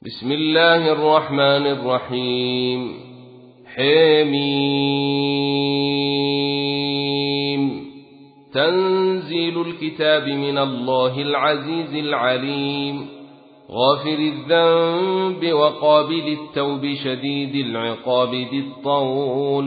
بسم الله الرحمن الرحيم. حميم. تنزيل الكتاب من الله العزيز العليم، غافر الذنب وقابل التوب شديد العقاب ذي الطول،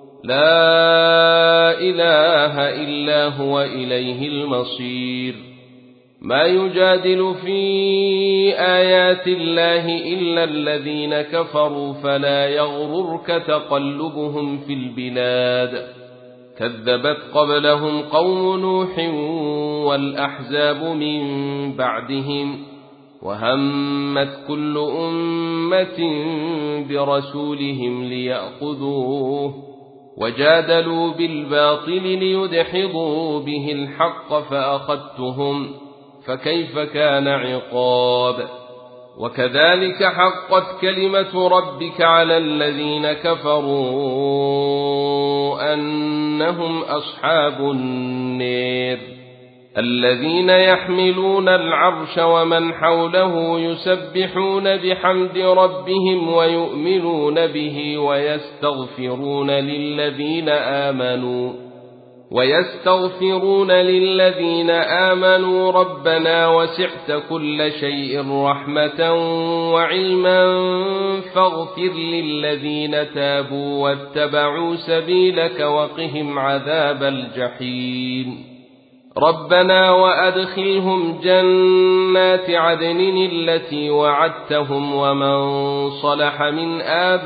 لا إله إلا هو إليه المصير. ما يجادل في آيات الله إلا الذين كفروا، فلا يغررك تقلبهم في البلاد. كذبت قبلهم قوم نوح والأحزاب من بعدهم، وهمت كل أمة برسولهم ليأخذوه، وجادلوا بالباطل ليدحضوا به الحق فأخذتهم، فكيف كان عقاب. وكذلك حقت كلمة ربك على الذين كفروا أنهم أصحاب النار، الذين يحملون العرش ومن حوله يسبحون بحمد ربهم ويؤمنون به ويستغفرون للذين آمنوا ربنا وسعت كل شيء رحمة وعلما فاغفر للذين تابوا واتبعوا سبيلك وقهم عذاب الجحيم. ربنا وأدخلهم جنات عدن التي وعدتهم ومن صلح من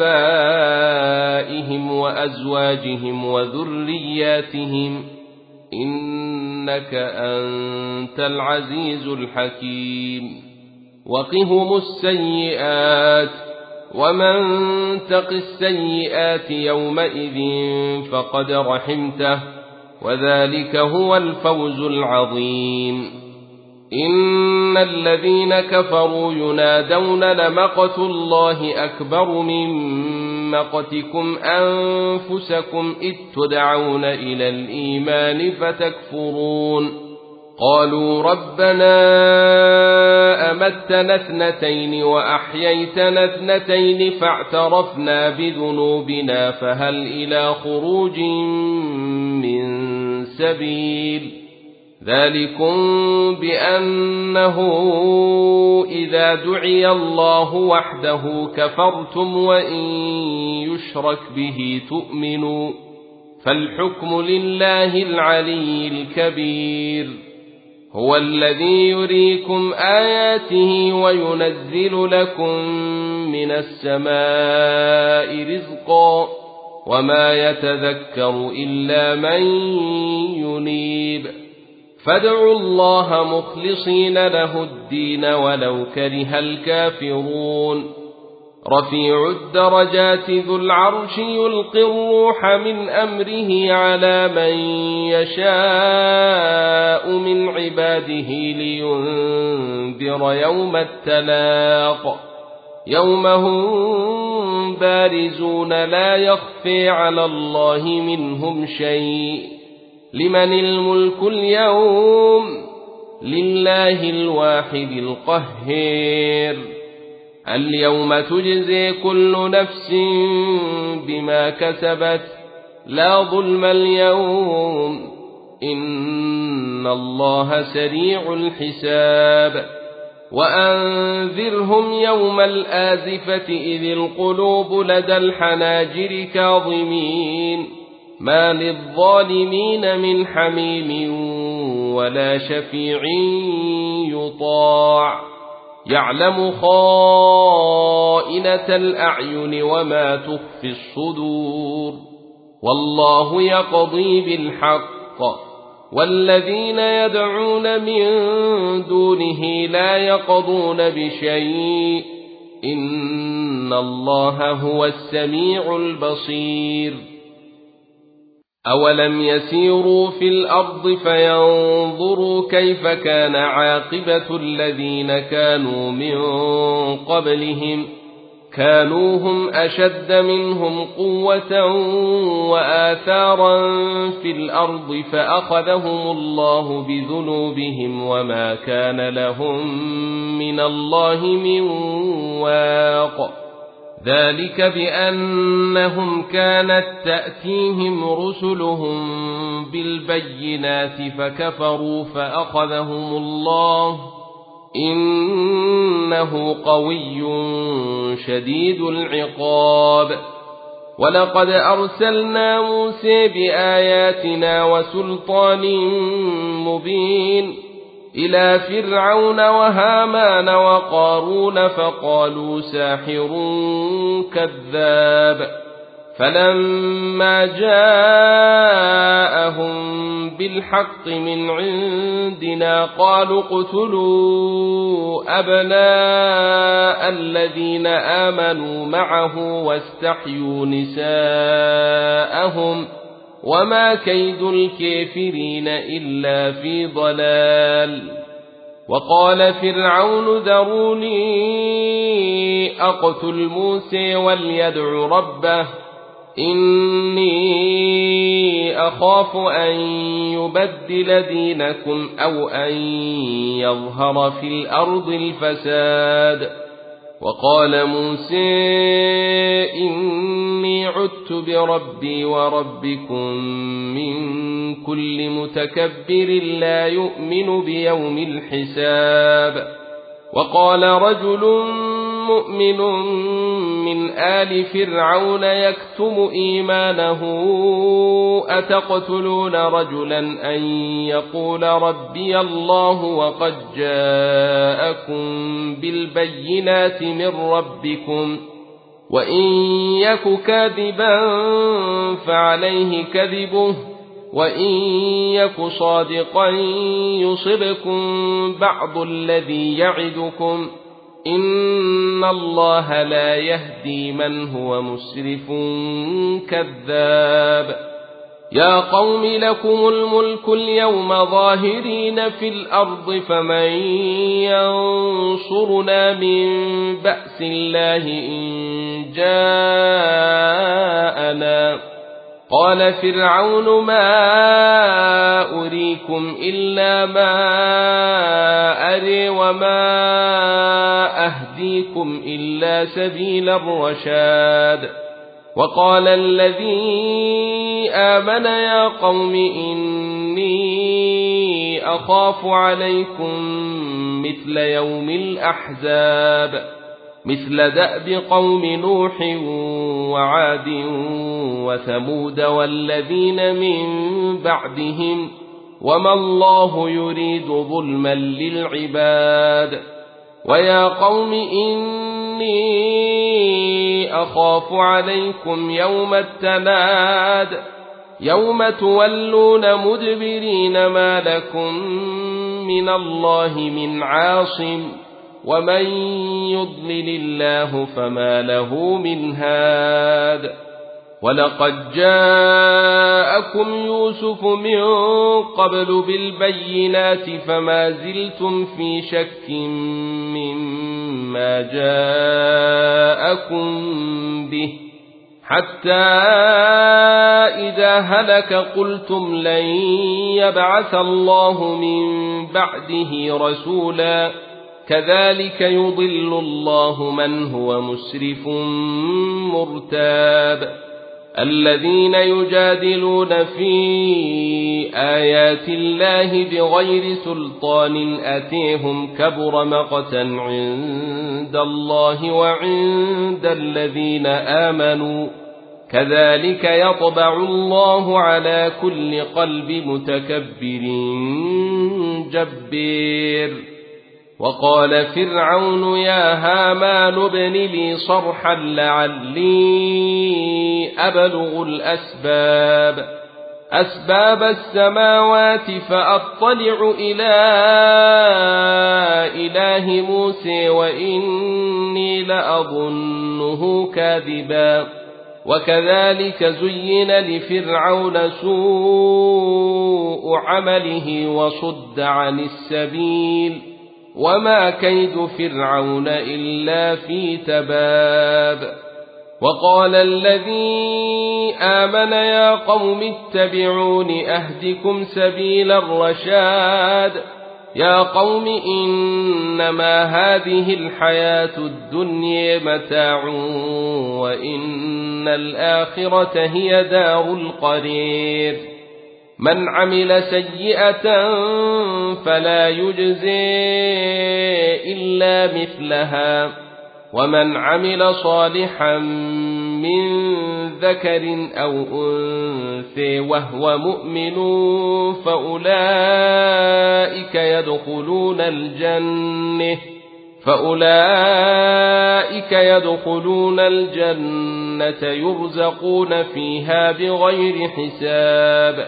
آبائهم وأزواجهم وذرياتهم، إنك أنت العزيز الحكيم. وقهم السيئات، ومن تق السيئات يومئذ فقد رحمته، وذلك هو الفوز العظيم. إن الذين كفروا ينادون لمقت الله أكبر من مقتكم أنفسكم إذ تدعون إلى الإيمان فتكفرون. قالوا ربنا أمتنا اثنتين وأحييتنا اثنتين فاعترفنا بذنوبنا فهل إلى خروج من سبيل. ذلكم بأنه إذا دعي الله وحده كفرتم وإن يشرك به تؤمنوا، فالحكم لله العلي الكبير. هو الذي يريكم آياته وينزل لكم من السماء رزقا، وما يتذكر إلا من ينيب. فادعوا الله مخلصين له الدين ولو كره الكافرون. رفيع الدرجات ذو العرش يلقي الروح من أمره على من يشاء من عباده لينذر يوم التلاق، يوم هم بارزون لا يخفي على الله منهم شيء. لمن الملك اليوم؟ لله الواحد القهار. اليوم تجزي كل نفس بما كسبت، لا ظلم اليوم، إن الله سريع الحساب. وأنذرهم يوم الآزفة إذ القلوب لدى الحناجر كاظمين، ما للظالمين من حميم ولا شفيع يطاع. يعلم خائنة الأعين وما تخفي الصدور، والله يقضي بالحق، والذين يدعون من دونه لا يقضون بشيء، إن الله هو السميع البصير. أولم يسيروا في الأرض فينظروا كيف كان عاقبة الذين كانوا من قبلهم، كانوا هم أشد منهم قوة وآثارا في الأرض فأخذهم الله بذنوبهم وما كان لهم من الله من واق ذلك بأنهم كانت تأتيهم رسلهم بالبينات فكفروا فأخذهم الله إنه قوي شديد العقاب ولقد أرسلنا موسى بآياتنا وسلطان مبين إلى فرعون وهامان وقارون فقالوا ساحر كذاب فلما جاءهم بالحق من عندنا قالوا اقتلوا أبناء الذين آمنوا معه واستحيوا نساءهم وما كيد الكافرين إلا في ضلال وقال فرعون ذروني أقتل موسى وليدع ربه إني أخاف أن يبدل دينكم أو أن يظهر في الأرض الفساد وقال موسى إني عدت بربي وربكم من كل متكبر لا يؤمن بيوم الحساب وقال رجل مؤمن من آل فرعون يكتم إيمانه أتقتلون رجلا أن يقول ربي الله وقد جاءكم بالبينات من ربكم وإن يك كاذبا فعليه كذبه وإن يك صادقا يصبكم بعض الذي يعدكم إن الله لا يهدي من هو مسرف كذاب يا قوم لكم الملك اليوم ظاهرين في الأرض فمن ينصرنا من بأس الله إن جاءنا قال فرعون ما أريكم إلا ما أري وما أهديكم إلا سبيل الرشاد وقال الذي آمن يا قوم إني أخاف عليكم مثل يوم الأحزاب مثل دأب قوم نوح وعاد وثمود والذين من بعدهم وما الله يريد ظلما للعباد ويا قوم إني أخاف عليكم يوم التناد يوم تولون مدبرين ما لكم من الله من عاصم ومن يضلل الله فما له من هاد ولقد جاءكم يوسف من قبل بالبينات فما زلتم في شك مما جاءكم به حتى إذا هلك قلتم لن يبعث الله من بعده رسولا كذلك يضل الله من هو مسرف مرتاب الذين يجادلون في آيات الله بغير سلطان أتيهم كبر مقتا عند الله وعند الذين آمنوا كذلك يطبع الله على كل قلب متكبر جبير وقال فرعون يا هامان ابن لي صرحا لعلي أبلغ أسباب السماوات فأطلع إلى إله موسى وإني لأظنه كاذبا وكذلك زين لفرعون سوء عمله وصد عن السبيل وما كيد فرعون إلا في تباب وقال الذي آمن يا قوم اتبعون أهدكم سبيل الرشاد يا قوم إنما هذه الحياة الدنيا متاع وإن الآخرة هي دار القرير من عمل سيئة فلا يجزي إلا مثلها ومن عمل صالحا من ذكر أو أنثى وهو مؤمن فأولئك يدخلون الجنة يرزقون فيها بغير حساب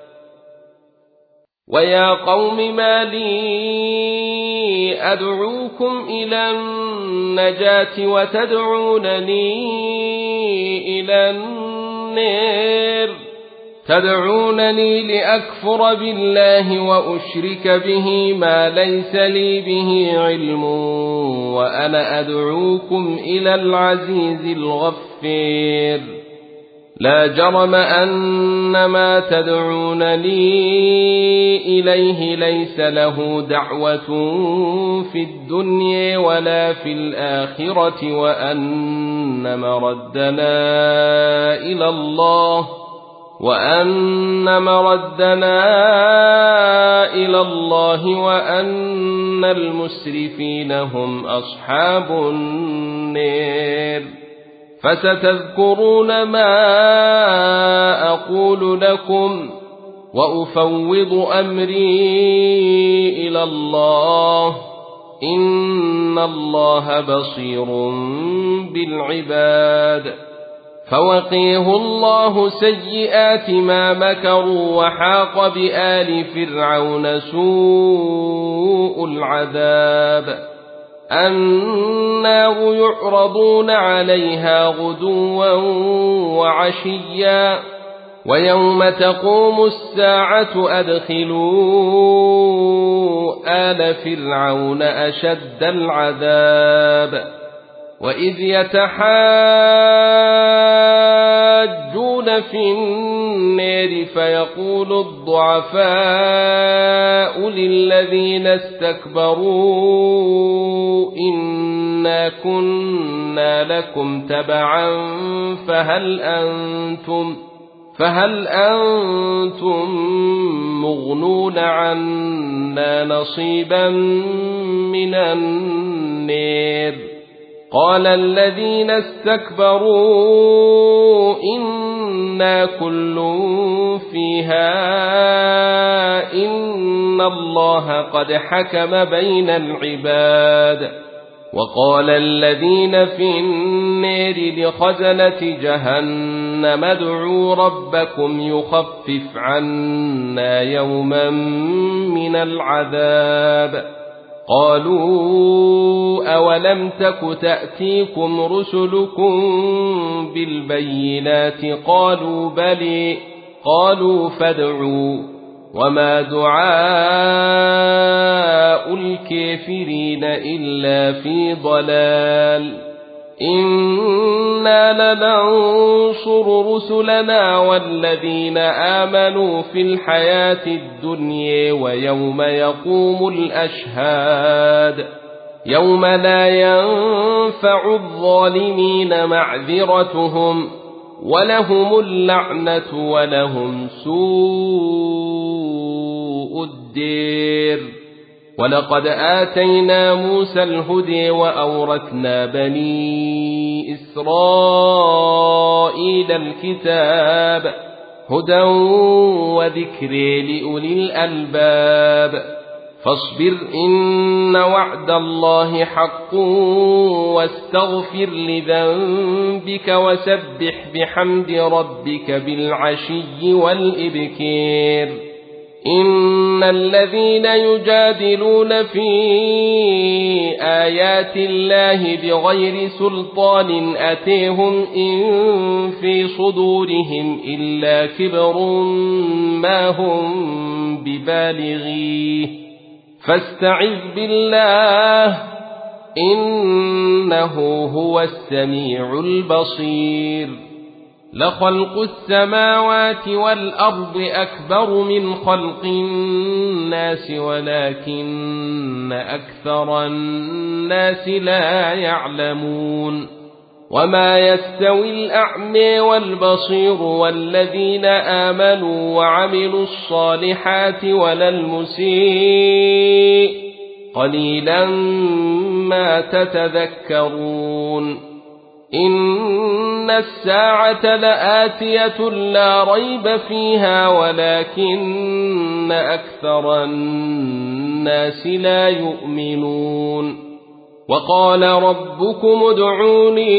ويا قوم ما لي أدعوكم إلى النجاة وتدعونني إلى النار تدعونني لأكفر بالله وأشرك به ما ليس لي به علم وأنا أدعوكم إلى العزيز الغفير لا جرم أن ما تدعونني إليه ليس له دعوة في الدنيا ولا في الآخرة وأن مردنا إلى الله وأن المسرفين هم أصحاب النار فستذكرون ما أقول لكم وأفوض أمري إلى الله إن الله بصير بالعباد فوقيه الله سيئات ما مكروا وحاق بآل فرعون سوء العذاب النار يعرضون عليها غدوا وعشيا ويوم تقوم الساعة أدخلوا آل فرعون أشد العذاب وإذ يتحاجون في النار فيقول الضعفاء للذين استكبروا إنا كنا لكم تبعا فهل أنتم مغنون عنا نصيبا من النار قال الذين استكبروا إنا كل فيها إن الله قد حكم بين العباد وقال الذين في النار لخزنة جهنم ادعوا ربكم يخفف عنا يوما من العذاب قالوا أولم تك تأتيكم رسلكم بالبينات قالوا بلى قالوا فادعوا وما دعاء الكافرين إلا في ضلال إنا لننصر رسلنا والذين آمنوا في الحياة الدنيا ويوم يقوم الأشهاد يوم لا ينفع الظالمين معذرتهم ولهم اللعنة ولهم سوء الدير ولقد آتينا موسى الهدى وأورثنا بني إسرائيل الكتاب هدى وذكر لأولي الألباب فاصبر إن وعد الله حق واستغفر لذنبك وسبح بحمد ربك بالعشي والإبكار إن الذين يجادلون في آيات الله بغير سلطان أتيهم إن في صدورهم إلا كبر ما هم ببالغيه فاستعذ بالله إنه هو السميع البصير. لخلق السماوات والأرض أكبر من خلق الناس ولكن أكثر الناس لا يعلمون. وما يستوي الأعمى والبصير والذين آمنوا وعملوا الصالحات ولا المسيء قليلا ما تتذكرون. إن الساعة لآتية لا ريب فيها ولكن أكثر الناس لا يؤمنون. وقال ربكم ادعوني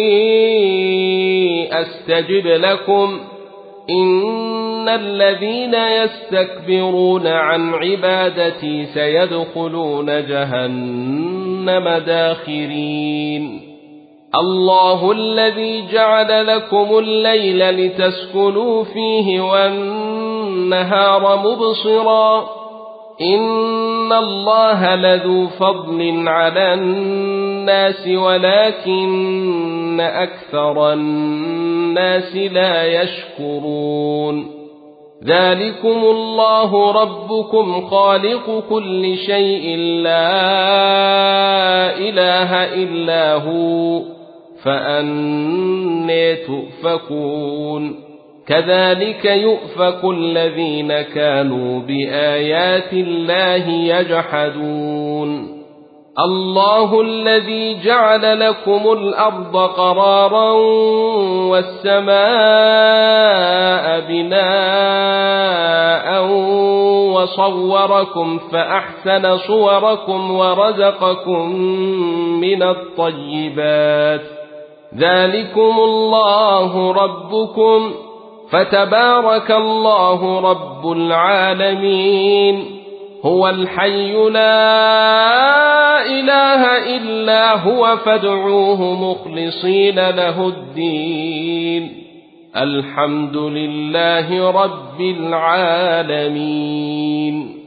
أستجب لكم إن الذين يستكبرون عن عبادتي سيدخلون جهنم داخرين. الله الذي جعل لكم الليل لتسكنوا فيه والنهار مبصرا إن الله لذو فضل على الناس ولكن أكثر الناس لا يشكرون. ذلكم الله ربكم خالق كل شيء لا إله إلا هو فأنى تؤفكون. كذلك يؤفك الذين كانوا بآيات الله يجحدون. الله الذي جعل لكم الأرض قرارا والسماء بناء وصوركم فأحسن صوركم ورزقكم من الطيبات. ذلكم الله ربكم فتبارك الله رب العالمين. هو الحي لا إله إلا هو فادعوه مخلصين له الدين. الحمد لله رب العالمين.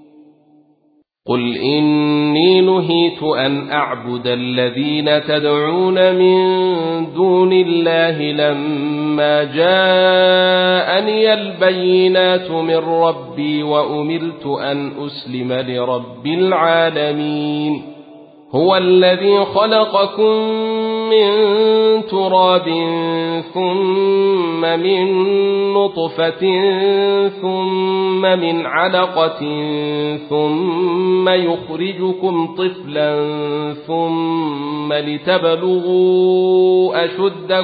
قل إني نهيت أن أعبد الذين تدعون من دون الله لما جاءني البينات من ربي وأمرت أن أسلم لرب العالمين. هو الذي خلقكم من تراب ثم من نطفة ثم من علقة ثم يخرجكم طفلا ثم لتبلغوا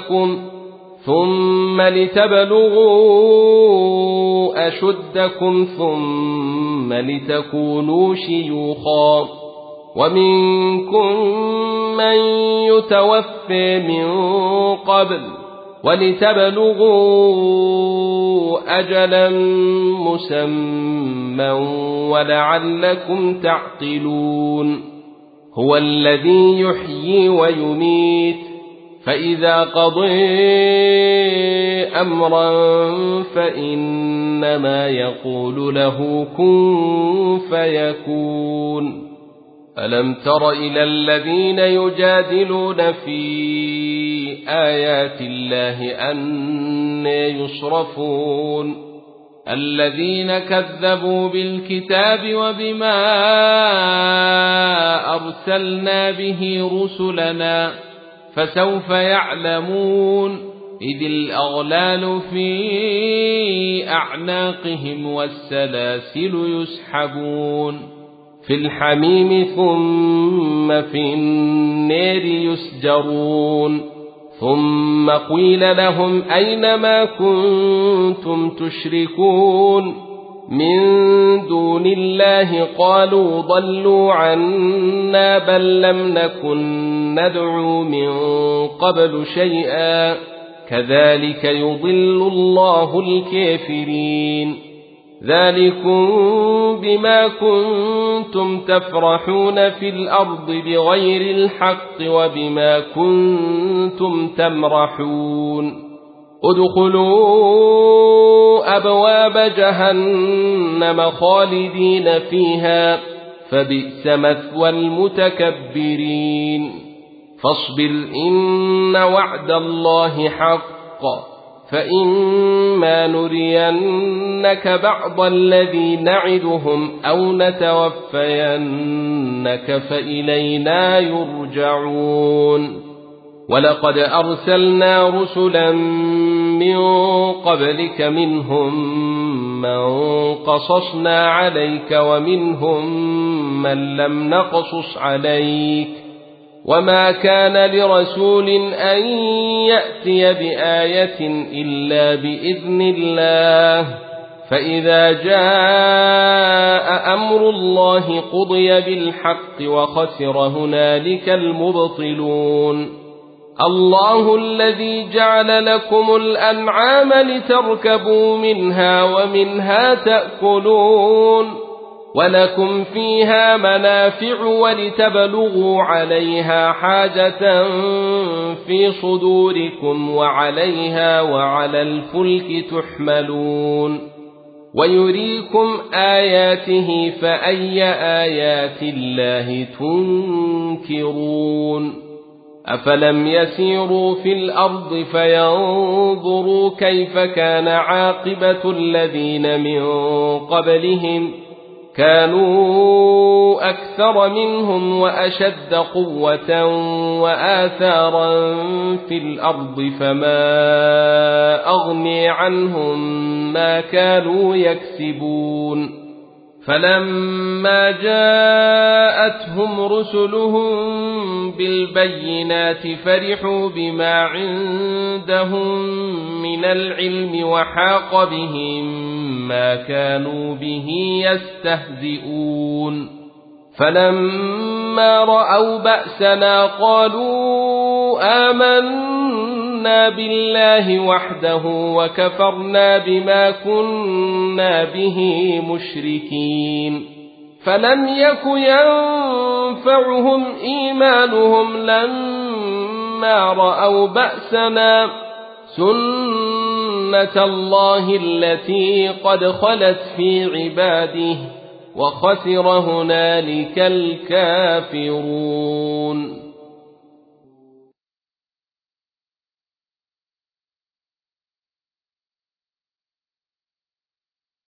أشدكم ثم لتكونوا شيوخا. ومنكم من يتوفى من قبل ولتبلغوا أجلا مسمى ولعلكم تعقلون. هو الذي يحيي ويميت فإذا قضى أمرا فإنما يقول له كن فيكون. ألم تر إلى الذين يجادلون في آيات الله أنى يصرفون. الذين كذبوا بالكتاب وبما أرسلنا به رسلنا فسوف يعلمون إذ الأغلال في أعناقهم والسلاسل يسحبون في الحميم ثم في النار يسجرون. ثم قيل لهم أين ما كنتم تشركون من دون الله قالوا ضلوا عنا بل لم نكن ندعو من قبل شيئا كذلك يضل الله الكافرين. ذلكم بما كنتم تفرحون في الأرض بغير الحق وبما كنتم تمرحون. ادخلوا أبواب جهنم خالدين فيها فبئس مثوى المتكبرين فاصبر إن وعد الله حق فإما نرينك بعض الذي نعدهم أو نتوفينك فإلينا يرجعون ولقد أرسلنا رسلا من قبلك منهم من قصصنا عليك ومنهم من لم نقصص عليك وما كان لرسول أن يأتي بآية إلا بإذن الله فإذا جاء أمر الله قضي بالحق وخسر هنالك المبطلون الله الذي جعل لكم الأنعام لتركبوا منها ومنها تأكلون ولكم فيها منافع ولتبلغوا عليها حاجة في صدوركم وعليها وعلى الفلك تحملون ويريكم آياته فأي آيات الله تنكرون أفلم يسيروا في الأرض فينظروا كيف كان عاقبة الذين من قبلهم كانوا أكثر منهم وأشد قوة وآثارا في الأرض فما أغني عنهم ما كانوا يكسبون فلما جاءتهم رسلهم بالبينات فرحوا بما عندهم من العلم وحاق بهم ما كانوا به يستهزئون فلما رأوا بأسنا قالوا آمنا بالله وحده وكفرنا بما كنا به مشركين فلم يك ينفعهم إيمانهم لما رأوا بأسنا سنة الله التي قد خلت في عباده وخسر هنالك الكافرون